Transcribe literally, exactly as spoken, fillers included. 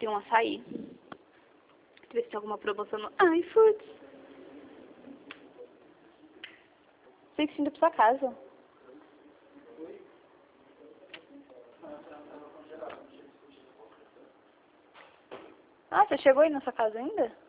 aqui um açaí. Deixa eu ver se tem alguma promoção no iFoods. Sei que indo pra sua casa. Ah, você chegou aí na sua casa ainda?